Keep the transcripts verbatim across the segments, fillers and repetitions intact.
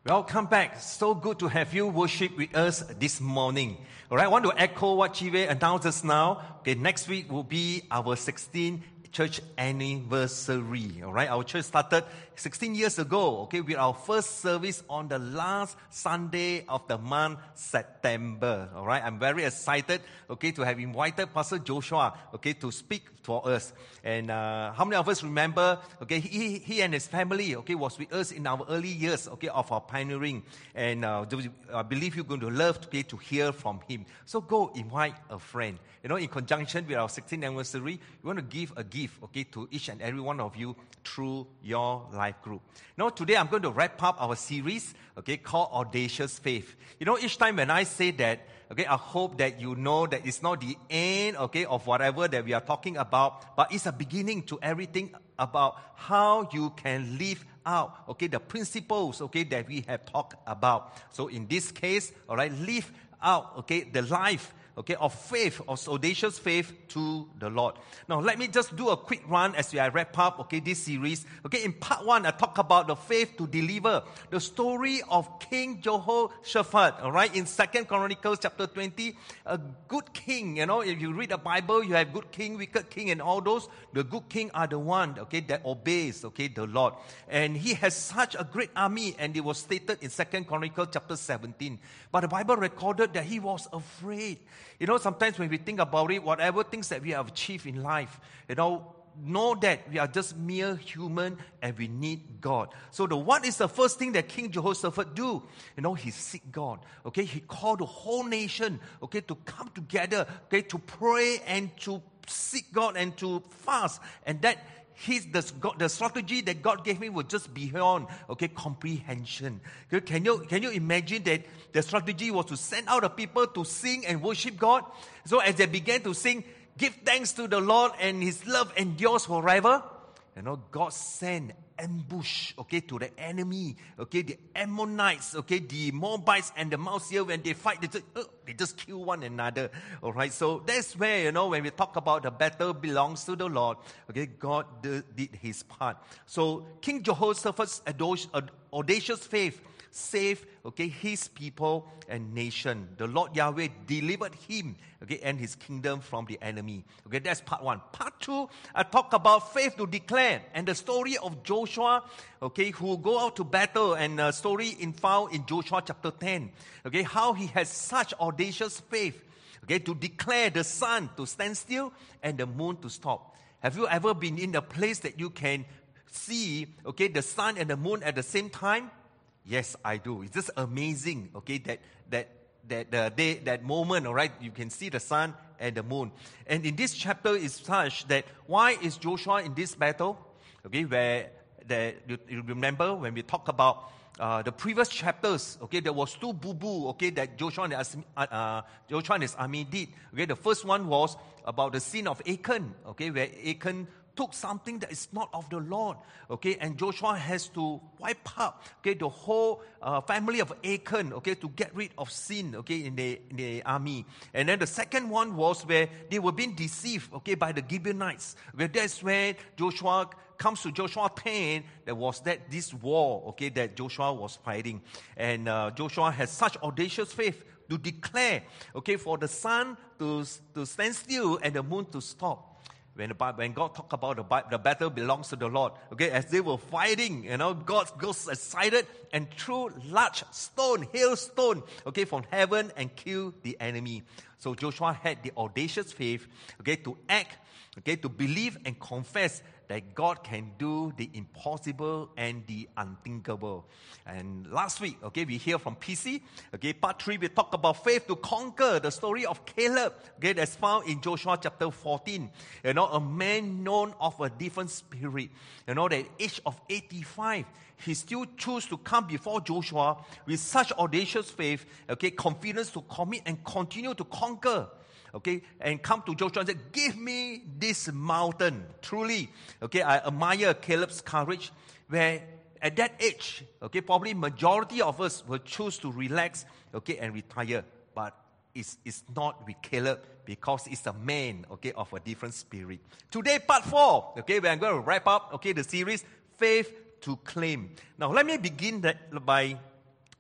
Welcome back. So good to have you worship with us this morning. All right, I want to echo what Chive announced us now. Okay, next week will be our sixteenth church anniversary. All right, our church started sixteen years ago, okay, with our first service on the last Sunday of the month, September. All right, I'm very excited, okay, to have invited Pastor Joshua, okay, to speak for us. And uh, how many of us remember, okay, he, he and his family, okay, was with us in our early years, okay, of our pioneering. And uh, I believe you're going to love, okay, to hear from him. So go invite a friend. You know, in conjunction with our sixteenth anniversary, we want to give a gift, okay, to each and every one of you through your life group. Now, today I'm going to wrap up our series, okay, called Audacious Faith. You know, each time when I say that, okay, I hope that you know that it's not the end, okay, of whatever that we are talking about, but it's a beginning to everything about how you can live out, okay, the principles, okay, that we have talked about. So in this case, all right, live out, okay, the life, okay, of faith, of audacious faith to the Lord. Now, let me just do a quick run as we wrap up, okay, this series. Okay, in part one, I talk about the faith to deliver, the story of King Jehoshaphat, all right, in Second Chronicles chapter twenty, a good king, you know, if you read the Bible, you have good king, wicked king, and all those. The good king are the one, okay, that obeys, okay, the Lord. And he has such a great army, and it was stated in Second Chronicles chapter seventeen. But the Bible recorded that he was afraid. You know, sometimes when we think about it, whatever things that we have achieved in life, you know, know that we are just mere human and we need God. So the what is the first thing that King Jehoshaphat do? You know, he seek God. Okay, he called the whole nation, okay, to come together, okay, to pray and to seek God and to fast. And that His, the, God, the strategy that God gave him was just beyond, okay, comprehension. Okay, can you, can you imagine that the strategy was to send out the people to sing and worship God? So as they began to sing, give thanks to the Lord and His love endures forever. You know, God sent ambush, okay, to the enemy, okay, the Ammonites, okay, the Moabites and the Mount Seir, when they fight, they just, uh, they just kill one another, all right? So that's where, you know, when we talk about the battle belongs to the Lord, okay, God did, did His part. So King Jehoshaphat's audacious faith saved, okay, his people and nation. The Lord Yahweh delivered him, okay, and his kingdom from the enemy. Okay, that's part one. Part two, I talk about faith to declare and the story of Joshua, okay, who go out to battle, and a story in found in Joshua chapter ten. Okay, how he has such audacious faith, okay, to declare the sun to stand still and the moon to stop. Have you ever been in a place that you can see, okay, the sun and the moon at the same time? Yes, I do. It's just amazing, okay, that that that uh, day, that moment, all right, you can see the sun and the moon. And in this chapter is such that why is Joshua in this battle? Okay, where the, you, you remember when we talk about uh, the previous chapters, okay, there was two boo-boo, okay, that Joshua and, his, uh, Joshua and his army did. Okay, the first one was about the sin of Achan, okay, where Achan took something that is not of the Lord, okay, and Joshua has to wipe out, okay, the whole uh, family of Achan, okay, to get rid of sin, okay, in the, in the army. And then the second one was where they were being deceived, okay, by the Gibeonites, where that's where Joshua comes to Joshua ten, there was that this war, okay, that Joshua was fighting. And uh, Joshua has such audacious faith to declare, okay, for the sun to, to stand still and the moon to stop. When, the, when God talked about the, the battle belongs to the Lord, okay, as they were fighting, you know, God goes excited and threw large stone, hailstone, okay, from heaven and killed the enemy. So Joshua had the audacious faith, okay, to act, okay, to believe and confess that God can do the impossible and the unthinkable. And last week, okay, we hear from P C, okay, part three, we talk about faith to conquer, the story of Caleb, okay, that's found in Joshua chapter fourteen. You know, a man known of a different spirit. You know, that at the age of eighty-five, he still chose to come before Joshua with such audacious faith, okay, confidence to commit and continue to conquer. Okay, and come to Joshua and say, give me this mountain. Truly, okay, I admire Caleb's courage, where at that age, okay, probably majority of us will choose to relax, okay, and retire. But it's, it's not with Caleb, because it's a man, okay, of a different spirit. Today, part four, okay, where I'm going to wrap up, okay, the series, Faith to Claim. Now, let me begin that by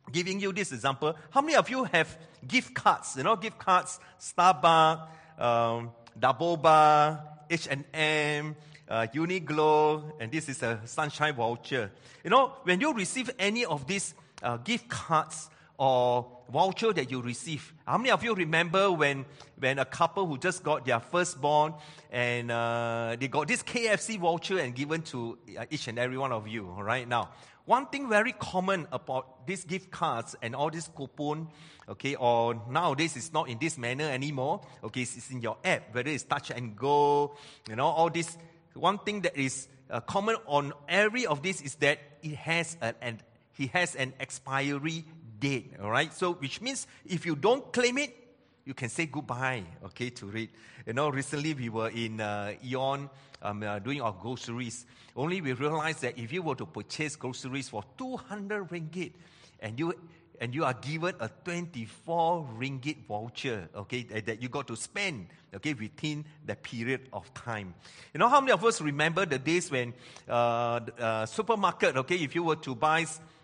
giving you this example. How many of you have gift cards? You know, gift cards, Starbucks, um, Daboba, H and M, uh, Uniqlo, and this is a Sunshine voucher. You know, when you receive any of these uh, gift cards or voucher that you receive, how many of you remember when, when a couple who just got their firstborn and uh, they got this K F C voucher and given to each and every one of you, right now? One thing very common about these gift cards and all this coupon, okay, or nowadays it's not in this manner anymore, okay, it's in your app, whether it's touch and go, you know, all this. One thing that is uh, common on every of this is that it has an, an it has an expiry date, all right? So, which means if you don't claim it, you can say goodbye, okay, to it. You know, recently we were in uh, Eon um, uh, doing our groceries. Only we realized that if you were to purchase groceries for two hundred ringgit and you and you are given a twenty-four ringgit voucher, okay, that, that you got to spend, okay, within the period of time. You know, how many of us remember the days when uh, the, uh, supermarket, okay, if you were to buy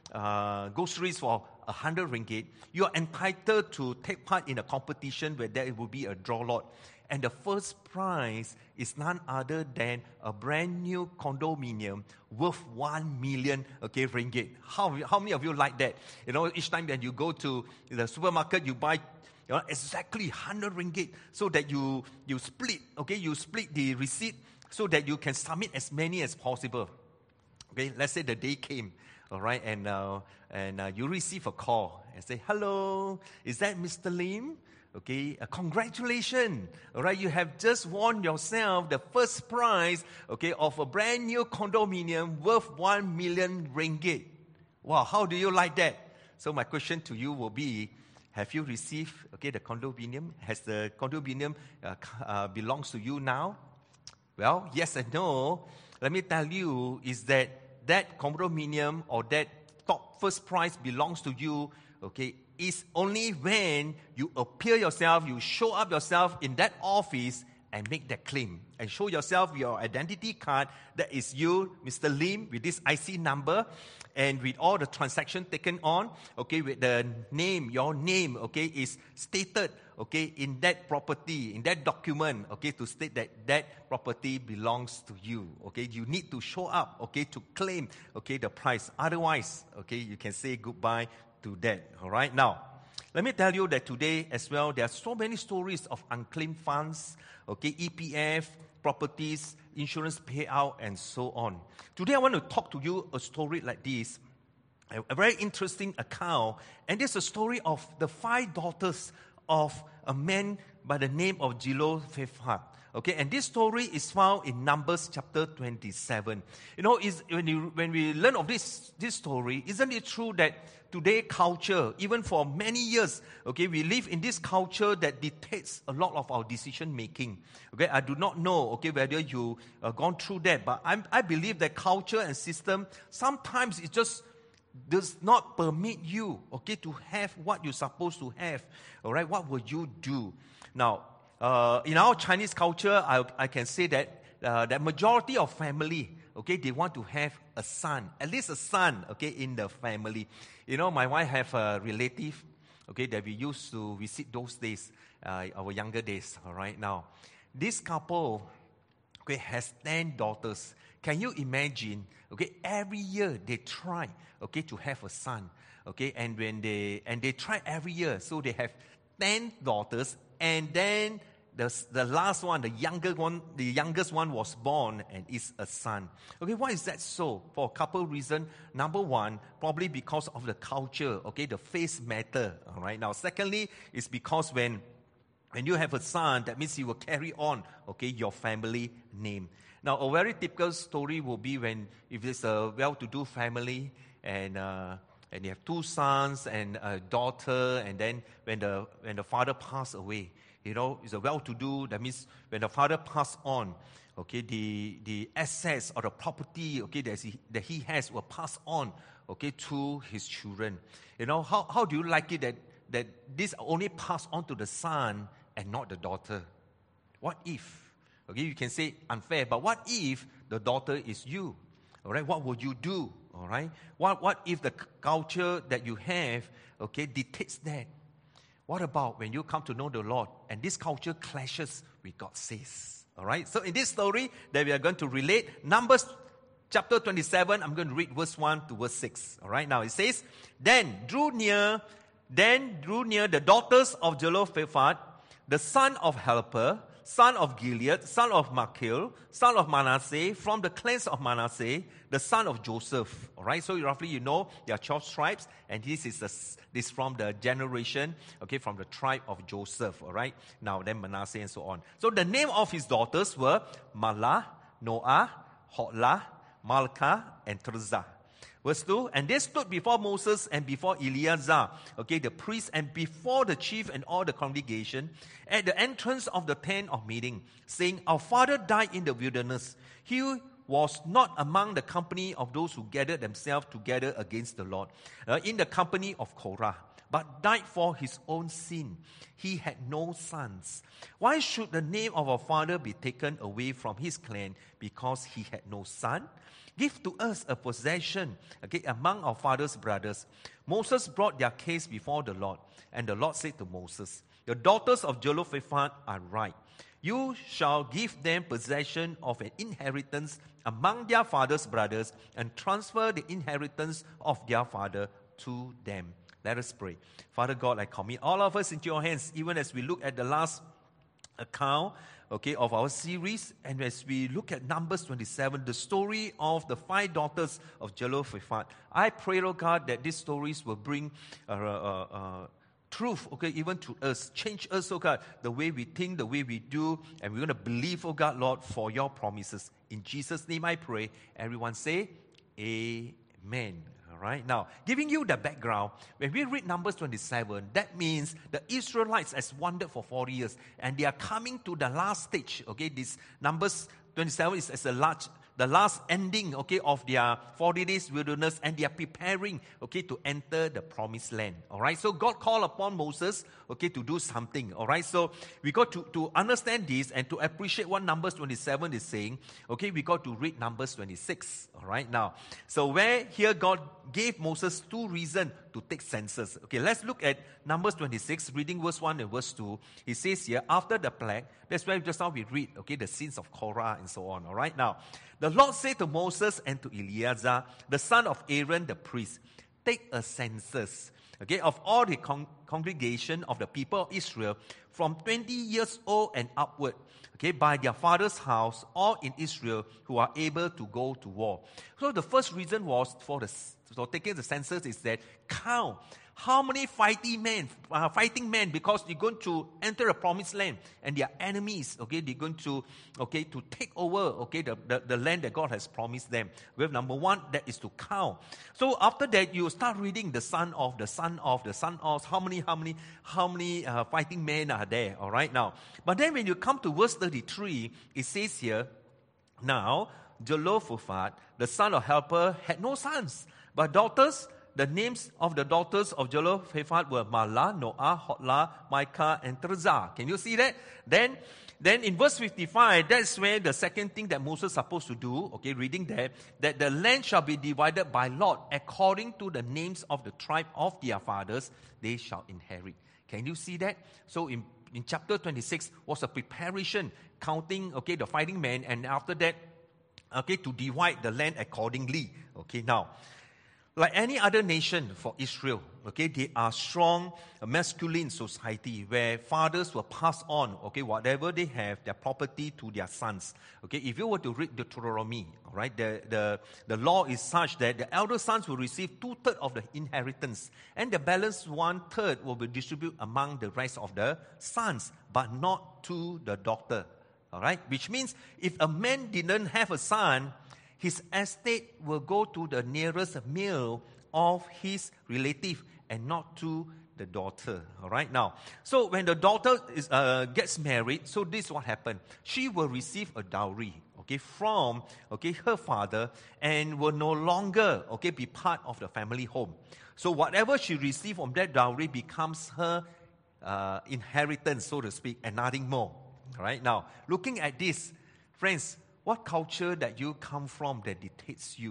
uh, groceries for a hundred ringgit, you are entitled to take part in a competition where there will be a draw lot. And the first prize is none other than a brand new condominium worth one million okay, ringgit. How, how many of you like that? You know, each time that you go to the supermarket, you buy you know, exactly one hundred ringgit so that you, you split, okay, you split the receipt so that you can submit as many as possible. Okay, let's say the day came, all right, and, uh, and uh, you receive a call and say, hello, is that Mister Lim? Okay, uh, congratulations, all right, you have just won yourself the first prize, okay, of a brand new condominium worth one million ringgit. Wow, how do you like that? So my question to you will be, have you received, okay, the condominium? Has the condominium uh, uh, belongs to you now? Well, yes and no. Let me tell you is that that condominium or that top first prize belongs to you, okay, is only when you appear yourself, you show up yourself in that office and make that claim. And show yourself your identity card that is you, Mister Lim, with this I C number and with all the transaction taken on, okay, with the name, your name, okay, is stated, okay, in that property, in that document, okay, to state that that property belongs to you, okay. You need to show up, okay, to claim, okay, the price. Otherwise, okay, you can say goodbye to that, all right? Now, let me tell you that today as well, there are so many stories of unclaimed funds, okay, E P F, properties, insurance payout, and so on. Today, I want to talk to you a story like this, a, a very interesting account, and this is a story of the five daughters of a man by the name of Zelophehad. Okay, and this story is found in Numbers chapter twenty-seven. You know, is when you when we learn of this this story, isn't it true that today culture, even for many years, okay, we live in this culture that dictates a lot of our decision making. Okay, I do not know, okay, whether you uh, gone through that, but I'm, I believe that culture and system sometimes it just does not permit you, okay, to have what you're supposed to have. All right, what will you do now? Uh, in our Chinese culture, I, I can say that uh, the majority of family, okay, they want to have a son, at least a son, okay, in the family. You know, my wife have a relative, okay, that we used to visit those days, uh, our younger days, all right, now. This couple, okay, has ten daughters. Can you imagine, okay, every year they try, okay, to have a son, okay, and when they, and they try every year, so they have ten daughters, and then The, the last one, the younger one, the youngest one was born and is a son. Okay, why is that so? For a couple of reasons. Number one, probably because of the culture, okay, the face matter, all right. Now, secondly, it's because when, when you have a son, that means you will carry on, okay, your family name. Now, a very typical story will be when, if it's a well-to-do family and, uh, and you have two sons and a daughter, and then when the, when the father passed away, you know, it's a well-to-do. That means when the father passed on, okay, the, the assets or the property, okay, that he, that he has will pass on, okay, to his children. You know, how, how do you like it that, that this only pass on to the son and not the daughter? What if? Okay, you can say unfair, but what if the daughter is you? All right, what would you do? all right? What, what if the c- culture that you have, okay, dictates that? What about when you come to know the Lord and this culture clashes with God says? All right? So in this story that we are going to relate, Numbers chapter twenty-seven, I'm going to read verse one to verse six. All right? Now it says, Then drew near, then drew near the daughters of Zelophehad, the son of Helper, son of Gilead, son of Machir, son of Manasseh, from the clans of Manasseh, the son of Joseph. All right, so roughly you know there are twelve tribes, and this is the, this from the generation, okay, from the tribe of Joseph. All right, now then Manasseh and so on. So the name of his daughters were Mahlah, Noah, Hoglah, Malkah, and Tirzah. Verse two, and they stood before Moses and before Eleazar, okay, the priest, and before the chief and all the congregation, at the entrance of the tent of meeting, saying, Our father died in the wilderness. He was not among the company of those who gathered themselves together against the Lord, uh, in the company of Korah, but died for his own sin. He had no sons. Why should the name of our father be taken away from his clan because he had no son? Give to us a possession, okay, among our father's brothers. Moses brought their case before the Lord, and the Lord said to Moses, The daughters of Zelophehad are right. You shall give them possession of an inheritance among their father's brothers, and transfer the inheritance of their father to them. Let us pray. Father God, I commit all of us into your hands, even as we look at the last account, okay, of our series, and as we look at Numbers twenty-seven, the story of the five daughters of Zelophehad. I pray, oh God, that these stories will bring uh, uh, uh, truth, okay, even to us, change us, oh God, the way we think, the way we do, and we're going to believe, oh God, Lord, for your promises. In Jesus' name I pray. Everyone say, Amen. All right, now, giving you the background, when we read Numbers twenty-seven, that means the Israelites has wandered for forty years, and they are coming to the last stage, okay, this Numbers twenty-seven is as a large, the last ending, okay, of their forty days wilderness, and they are preparing, okay, to enter the promised land, all right? So God called upon Moses, okay, to do something, all right? So we got to, to understand this and to appreciate what Numbers twenty-seven is saying, okay, we got to read Numbers twenty-six, all right, now. So where here God gave Moses two reasons to take census. Okay, let's look at Numbers twenty-six, reading verse one and verse two. He says here, after the plague, that's where just now we read, okay, the sins of Korah and so on, all right? Now, the Lord said to Moses and to Eleazar, the son of Aaron the priest, take a census, okay, of all the con- congregation of the people of Israel from twenty years old and upward, okay, by their father's house, all in Israel who are able to go to war. So the first reason was for the for taking the census is that count how many fighting men, uh, fighting men, because they're going to enter the promised land, and their enemies, okay, they're going to, okay, to take over, okay, the, the, the land that God has promised them. Well, number one, that is to count. So after that, you start reading the son of, the son of, the son of, how many, how many, how many uh, fighting men are there, all right, now. But then when you come to verse thirty-three, it says here, now, Zelophehad, the son of Helper, had no sons, but daughters. The names of the daughters of Zelophehad were Mahlah, Noah, Hoglah, Milcah, and Tirzah. Can you see that? Then, then in verse fifty-five, that's where the second thing that Moses is supposed to do, okay, reading there, that the land shall be divided by lot according to the names of the tribe of their fathers, they shall inherit. Can you see that? So in, in chapter twenty-six was a preparation, counting, okay, the fighting men, and after that, okay, to divide the land accordingly. Okay, now, like any other nation for Israel, okay, they are strong, a masculine society where fathers will pass on, okay, whatever they have, their property to their sons. Okay, if you were to read Deuteronomy, all right, the, the, the law is such that the elder sons will receive two-thirds of the inheritance, and the balance one-third will be distributed among the rest of the sons, but not to the daughter. All right, which means if a man didn't have a son, his estate will go to the nearest male of his relative and not to the daughter. All right, now, so when the daughter is, uh, gets married, so this is what happened. She will receive a dowry, okay, from, okay, her father, and will no longer, okay, be part of the family home. So whatever she receives from that dowry becomes her uh, inheritance, so to speak, and nothing more. All right, now, looking at this, friends, what culture that you come from that dictates you,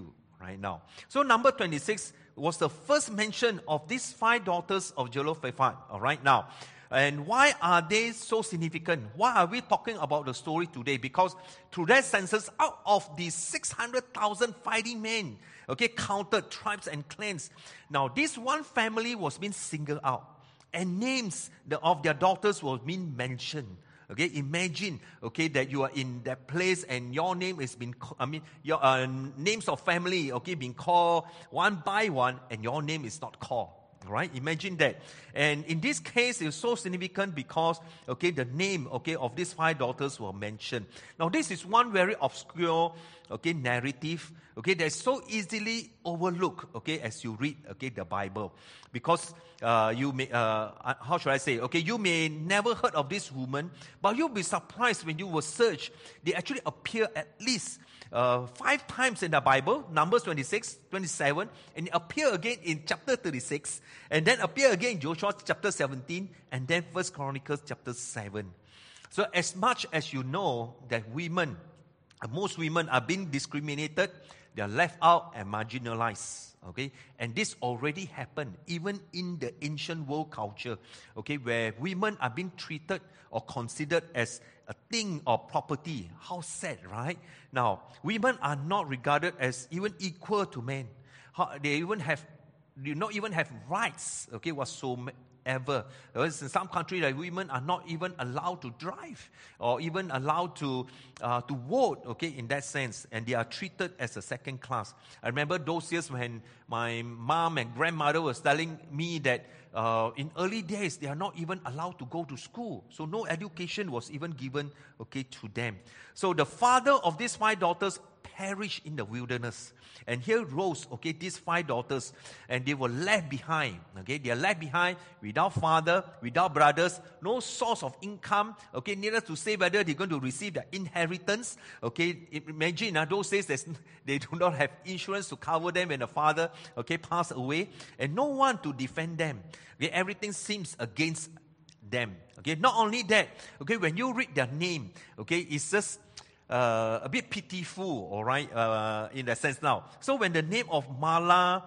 right now. So number twenty-six was the first mention of these five daughters of Zelophehad, all right now. And why are they so significant? Why are we talking about the story today? Because through that census, out of the six hundred thousand fighting men, okay, counted tribes and clans. Now, this one family was being singled out, and names of their daughters were being mentioned. Okay, imagine, okay, that you are in that place and your name is being, I mean, your uh, names of family, okay, being called one by one, and your name is not called. Right? Imagine that. And in this case, it's so significant because, okay, the name, okay, of these five daughters were mentioned. Now, this is one very obscure, okay, narrative, okay, that's so easily overlooked, okay, as you read, okay, the Bible. Because uh, you may, uh, how should I say, okay, you may never heard of this woman, but you'll be surprised when you will search. They actually appear at least Uh, five times in the Bible, Numbers twenty-six, twenty-seven, and appear again in chapter thirty-six, and then appear again in Joshua chapter seventeen, and then First Chronicles chapter seven. So as much as you know that women, most women are being discriminated, they are left out and marginalized. Okay, and this already happened even in the ancient world culture. Okay, where women are being treated or considered as a thing or property. How sad, right? Now, women are not regarded as even equal to men. How, they even have, do not even have rights. Okay, whatsoever. Whereas in some countries, like, women are not even allowed to drive or even allowed to uh, to vote. Okay, in that sense, and they are treated as a second class. I remember those years when my mom and grandmother was telling me that uh, in early days they are not even allowed to go to school, so no education was even given, okay, to them. So the father of these five daughters perished in the wilderness. And here rose, okay, these five daughters, and they were left behind, okay, they are left behind without father, without brothers, no source of income, okay, needless to say whether they're going to receive their inheritance, okay, imagine, uh, those days they do not have insurance to cover them when the father, okay, passed away, and no one to defend them, okay, everything seems against them, okay, not only that, okay, when you read their name, okay, it's just Uh, a bit pitiful, all right, uh, in that sense now. So when the name of Mahlah,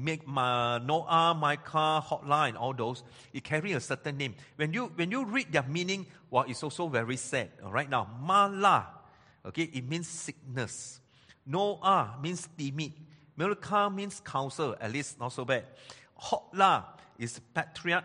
Noah, Micah, Hoglah, and all those, it carry a certain name. When you when you read their meaning, well, it's also very sad, all right. Now, Mahlah, okay, it means sickness. Noah means timid. Micah means counsel, at least not so bad. Hoglah is patriarch,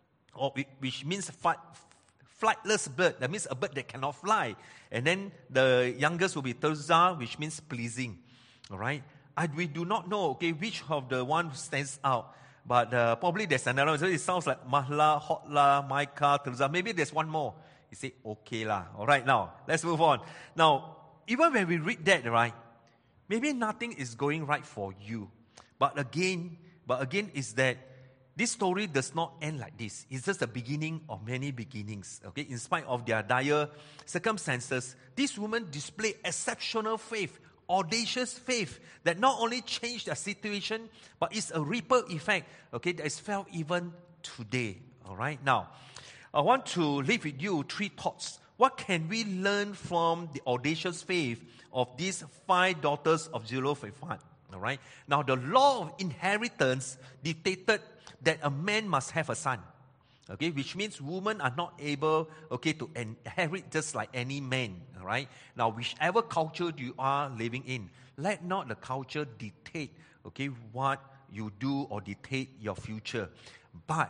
or which means fight, flightless bird. That means a bird that cannot fly. And then the youngest will be Tirzah, which means pleasing. All right? I, we do not know, okay, which of the one stands out. But uh, probably there's another one. So it sounds like Mahlah, Hoglah, Micah, Tirzah. Maybe there's one more. You say, okay lah. All right, now, let's move on. Now, even when we read that, right, maybe nothing is going right for you. But again, but again is that this story does not end like this. It's just the beginning of many beginnings. Okay, in spite of their dire circumstances, these women display exceptional faith, audacious faith that not only changed their situation, but it's a ripple effect, okay, that is felt even today. All right, now, I want to leave with you three thoughts. What can we learn from the audacious faith of these five daughters of Zelophehad? All right, now the law of inheritance dictated that a man must have a son, okay, which means women are not able, okay, to inherit just like any man, all right. Now, whichever culture you are living in, let not the culture dictate, okay, what you do or dictate your future, but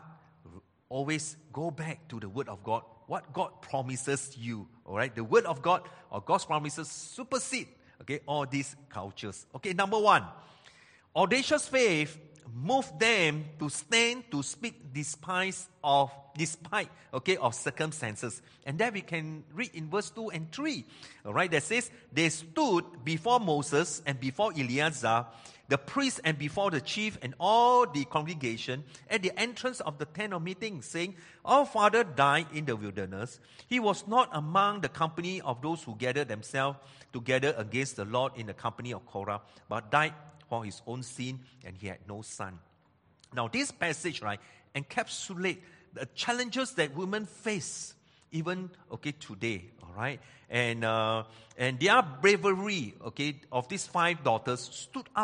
always go back to the Word of God, what God promises you, all right. The Word of God or God's promises supersede, okay, all these cultures. Okay, number one, audacious faith move them to stand to speak despite of despite okay of circumstances, and that we can read in verse two and three. All right, that says they stood before Moses and before Eleazar, the priest, and before the chief and all the congregation at the entrance of the tent of meeting, saying, "Our father died in the wilderness. He was not among the company of those who gathered themselves together against the Lord in the company of Korah, but died for his own sin, and he had no son." Now, this passage, right, encapsulates the challenges that women face even, okay, today, all right? And uh, and their bravery, okay, of these five daughters stood out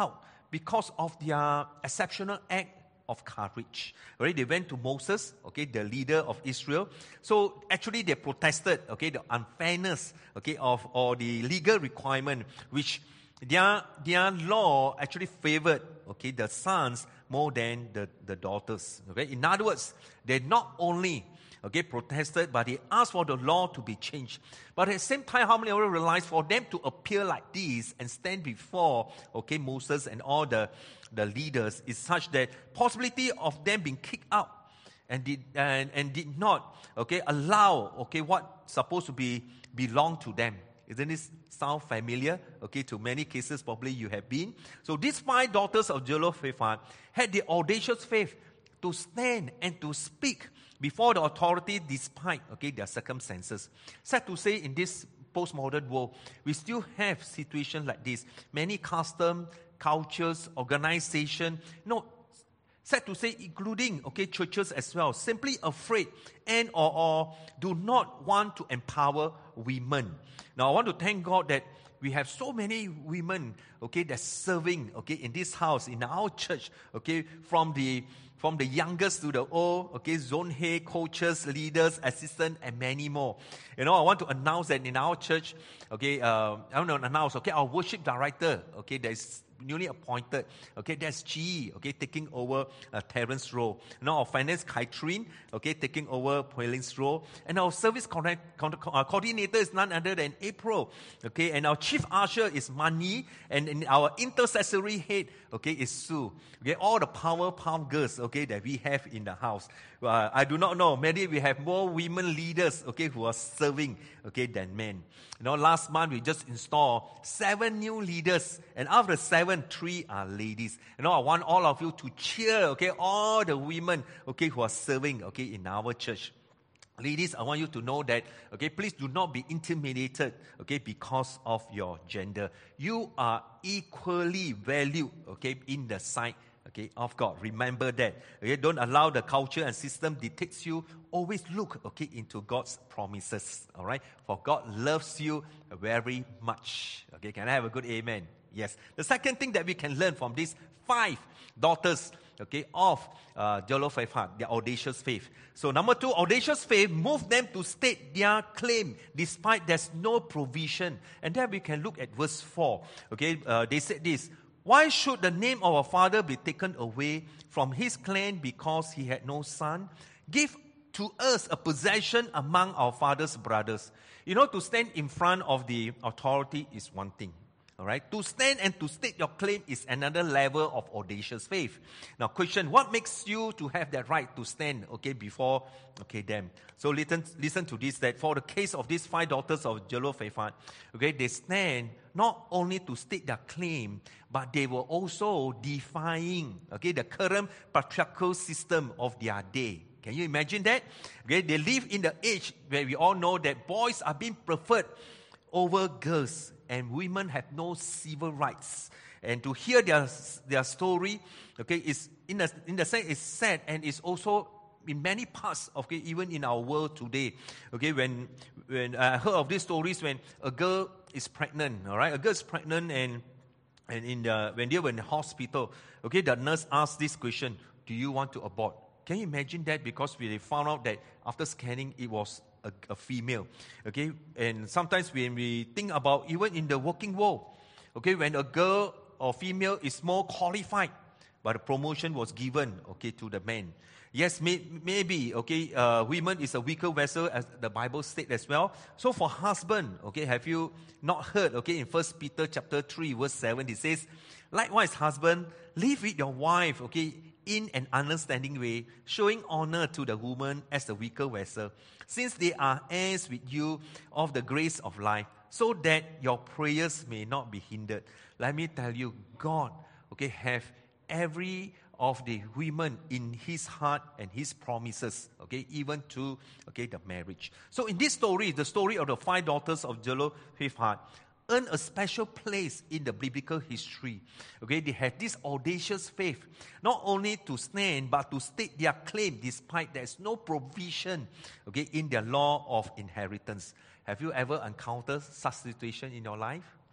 because of their exceptional act of courage. Right? They went to Moses, okay, the leader of Israel. So actually they protested, okay, the unfairness, okay, of or the legal requirement which their their law actually favored, okay, the sons more than the, the daughters. Okay? In other words, they not only okay, protested, but they asked for the law to be changed. But at the same time, how many of you realize for them to appear like this and stand before, okay, Moses and all the, the leaders is such that possibility of them being kicked out and did and, and did not, okay, allow, okay, what supposed to be belong to them. Isn't this sound familiar? Okay, to many cases probably you have been. So these five daughters of Zelophehad had the audacious faith to stand and to speak before the authority despite, okay, their circumstances. Sad to say, in this postmodern world, we still have situations like this. Many customs, cultures, organizations, you know, sad to say, including, okay, churches as well, simply afraid and or, or do not want to empower women. Now, I want to thank God that we have so many women, okay, that's serving, okay, in this house, in our church, okay, from the from the youngest to the old, okay, zone head, coaches, leaders, assistants, and many more. You know, I want to announce that in our church, okay, uh, I want to announce, okay, our worship director, okay, that is newly appointed, okay, that's G, okay, taking over uh, Terrence's role. Now our finance, Kaitrin, okay, taking over Pauline's role. And our service connect, co- uh, coordinator is none other than April, okay, and our chief usher is Mani, and, and our intercessory head, okay, is Sue. Okay, all the power palm girls, okay, that we have in the house. Uh, I do not know, maybe we have more women leaders, okay, who are serving, okay, than men. You know, last month we just installed seven new leaders, and out of the seven, three are ladies. You know, I want all of you to cheer, okay, all the women, okay, who are serving, okay, in our church. Ladies, I want you to know that, okay, please do not be intimidated, okay, because of your gender. You are equally valued, okay, in the sight, okay, of God. Remember that. Okay, don't allow the culture and system dictates you. Always look, okay, into God's promises, all right? For God loves you very much. Okay, can I have a good amen? Yes. The second thing that we can learn from these five daughters, okay, of uh, Zelophehad, their audacious faith. So number two, audacious faith moved them to state their claim despite there's no provision. And then we can look at verse four. Okay, uh, they said this: why should the name of our father be taken away from his clan because he had no son? Give to us a possession among our father's brothers. You know, to stand in front of the authority is one thing. All right, to stand and to state your claim is another level of audacious faith. Now, question: what makes you to have that right to stand, okay, before, okay, them? So listen, listen to this: that for the case of these five daughters of Zelophehad, okay, they stand not only to state their claim, but they were also defying, okay, the current patriarchal system of their day. Can you imagine that? Okay, they live in the age where we all know that boys are being preferred over girls, and women have no civil rights. And to hear their their story, okay, is in the in the sense it's sad, and it's also in many parts of, okay, even in our world today. Okay, when when I heard of these stories, when a girl is pregnant, all right, a girl is pregnant, and and in the when they were in the hospital, okay, the nurse asked this question: do you want to abort? Can you imagine that? Because we found out that after scanning, it was a, a female. Okay, and sometimes when we think about even in the working world, okay, when a girl or female is more qualified, but a promotion was given, okay, to the man. Yes, may, maybe, okay, uh, women is a weaker vessel, as the Bible states as well. So for husband, okay, have you not heard, okay, in First Peter chapter three, verse seven, it says, likewise, husband, live with your wife, okay, in an understanding way, showing honor to the woman as the weaker vessel, since they are heirs with you of the grace of life, so that your prayers may not be hindered. Let me tell you, God, okay, have every of the women in his heart and his promises, okay, even to, okay, the marriage. So in this story, the story of the five daughters of Zelophehad earn a special place in the biblical history. Okay, they had this audacious faith, not only to stand, but to state their claim despite there's no provision, okay, in their law of inheritance. Have you ever encountered such situation in your life?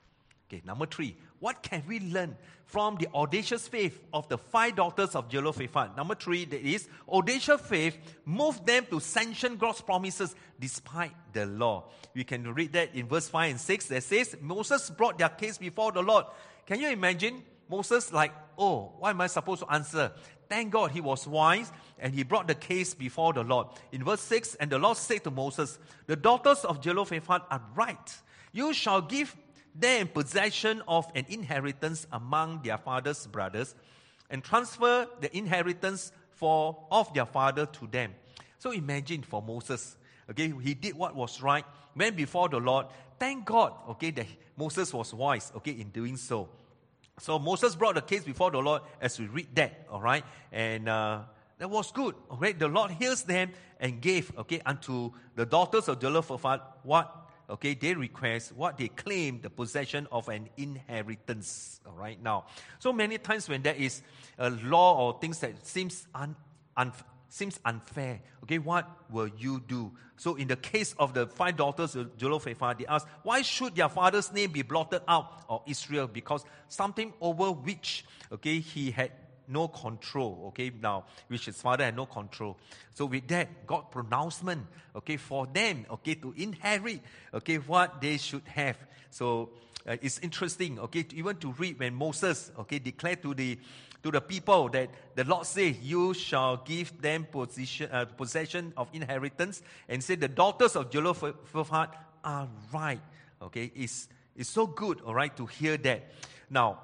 Okay, number three, what can we learn from the audacious faith of the five daughters of Zelophehad? Number three, that is, audacious faith moved them to sanction God's promises despite the law. We can read that in verse five and six that says, Moses brought their case before the Lord. Can you imagine? Moses like, oh, what am I supposed to answer? Thank God he was wise and he brought the case before the Lord. In verse six, and the Lord said to Moses, the daughters of Zelophehad are right. You shall give them possession of an inheritance among their father's brothers and transfer the inheritance for of their father to them. So imagine for Moses, okay, he did what was right, went before the Lord. Thank God, okay, that Moses was wise, okay, in doing so. So Moses brought the case before the Lord as we read that, all right, and uh, that was good, all right. The Lord hears them and gave, okay, unto the daughters of Zelophehad what Okay, they request, what they claim, the possession of an inheritance. All right, now, so many times when there is a law or things that seems un, un, seems unfair, okay, what will you do? So in the case of the five daughters of Zelophehad, they asked, why should their father's name be blotted out of Israel? Because something over which, okay, he had no control, okay, now, which his father had no control. So with that, God pronouncement, okay, for them, okay, to inherit, okay, what they should have. So uh, it's interesting, okay, to, even to read when Moses, okay, declared to the to the people that the Lord said, you shall give them position, uh, possession of inheritance, and said the daughters of Zelophehad are right, okay, it's, it's so good, all right, to hear that. Now,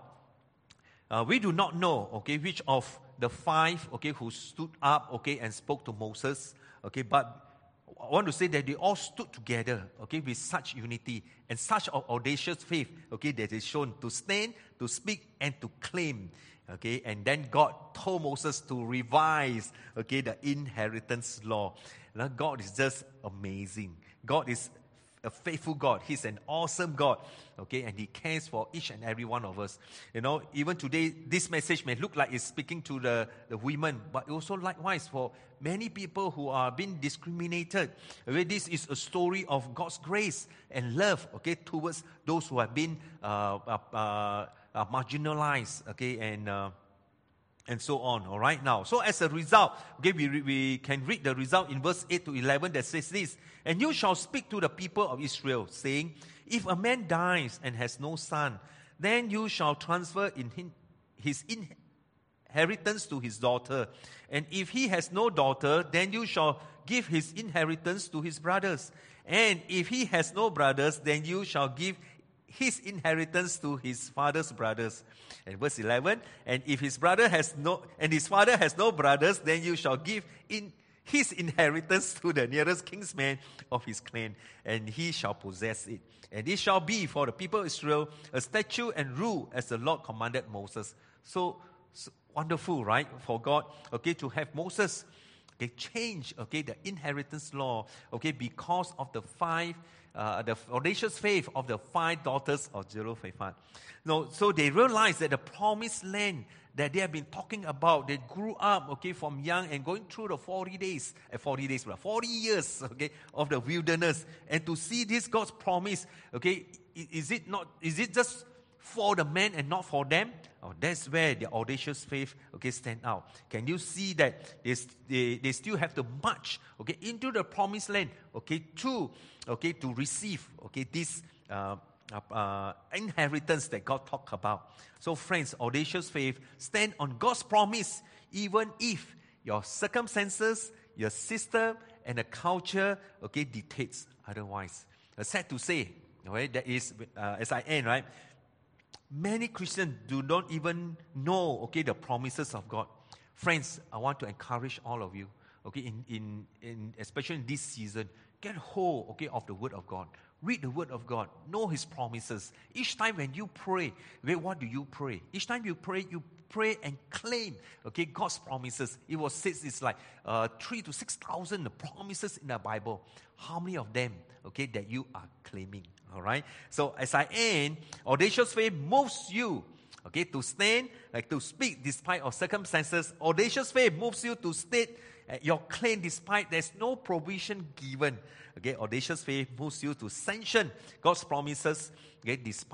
Uh, we do not know, okay, which of the five, okay, who stood up, okay, and spoke to Moses, okay, but I want to say that they all stood together, okay, with such unity and such audacious faith, okay, that is shown to stand, to speak, and to claim, okay, and then God told Moses to revise, okay, the inheritance law. Now, God is just amazing. God is a faithful God. He's an awesome God, okay, and He cares for each and every one of us. You know, even today, this message may look like it's speaking to the, the women, but also likewise for many people who are being discriminated. Okay, this is a story of God's grace and love, okay, towards those who have been uh, uh, uh, uh, marginalized, okay, and uh, and so on, all right, now. So as a result, okay, we, we can read the result in verse eight to eleven that says this, and you shall speak to the people of Israel, saying, if a man dies and has no son, then you shall transfer in his inheritance to his daughter. And if he has no daughter, then you shall give his inheritance to his brothers. And if he has no brothers, then you shall give his inheritance to his father's brothers. And verse eleven, and if his brother has no, and his father has no brothers, then you shall give in his inheritance to the nearest kinsman of his clan, and he shall possess it. And it shall be for the people of Israel a statute and rule as the Lord commanded Moses. So, so wonderful, right? For God, okay, to have Moses, okay, change, okay, the inheritance law, okay, because of the five Uh, the audacious faith of the five daughters of Zelophehad. No, so they realized that the promised land that they have been talking about, they grew up, okay, from young and going through the forty days, uh, forty days, forty years, okay, of the wilderness, and to see this God's promise, okay, is it not? Is it just for the men and not for them? Oh, that's where the audacious faith, okay, stand out. Can you see that they, they, they still have to march, okay, into the promised land, okay, to, okay, to receive, okay, this uh, uh, inheritance that God talked about. So friends, audacious faith stand on God's promise, even if your circumstances, your system, and the culture, okay, dictates otherwise. Uh, sad to say, right, that is, uh, as I end, right, many Christians do not even know, okay, the promises of God. Friends, I want to encourage all of you, okay, in, in, in especially in this season, get hold, okay, of the Word of God. Read the Word of God. Know His promises. Each time when you pray, wait, what do you pray? Each time you pray, you pray and claim, okay, God's promises. It was said it's like uh, three to six thousand promises in the Bible. How many of them, okay, that you are claiming? All right. So as I end, audacious faith moves you, okay, to stand, like to speak despite of circumstances. Audacious faith moves you to state uh, your claim despite there's no provision given. Okay, audacious faith moves you to sanction God's promises, okay, despite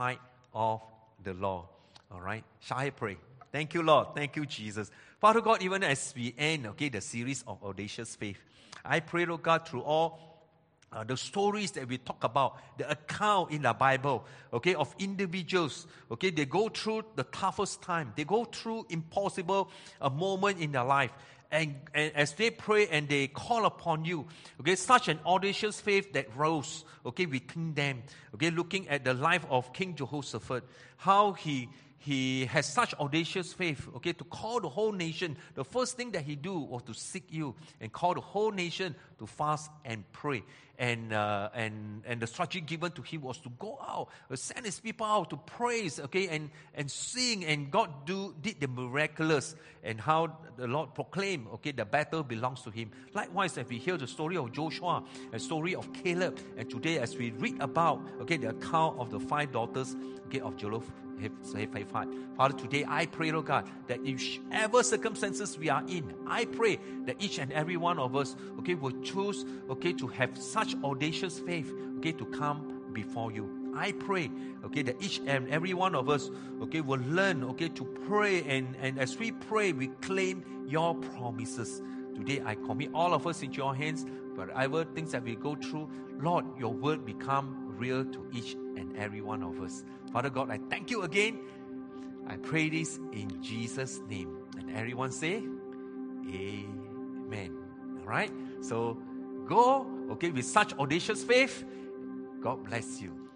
of the law. All right? Shall I pray? Thank you, Lord. Thank you, Jesus. Father God, even as we end, okay, the series of Audacious Faith, I pray, Lord God, through all Uh, the stories that we talk about, the account in the Bible, okay, of individuals, okay, they go through the toughest time. They go through impossible a moment in their life. And, and as they pray and they call upon you, okay, such an audacious faith that rose, okay, within them. Okay, looking at the life of King Jehoshaphat, how he He has such audacious faith, okay, to call the whole nation. The first thing that he do was to seek you and call the whole nation to fast and pray. And uh, and and the strategy given to him was to go out, uh, send his people out to praise, okay, and, and sing. And God do did the miraculous, and how the Lord proclaimed, okay, the battle belongs to him. Likewise, as we hear the story of Joshua, the story of Caleb, and today as we read about, okay, the account of the five daughters, okay, of Jehoshaphat. Father, today I pray, Lord God, that in whichever circumstances we are in, I pray that each and every one of us, okay, will choose, okay, to have such audacious faith, okay, to come before you. I pray, okay, that each and every one of us, okay, will learn, okay, to pray, and, and as we pray, we claim your promises. Today I commit all of us into your hands. Whatever things that we go through, Lord, your word become real to each and every one of us. Father God, I thank you again. I pray this in Jesus' name. And everyone say, Amen. All right? So go, okay, with such audacious faith. God bless you.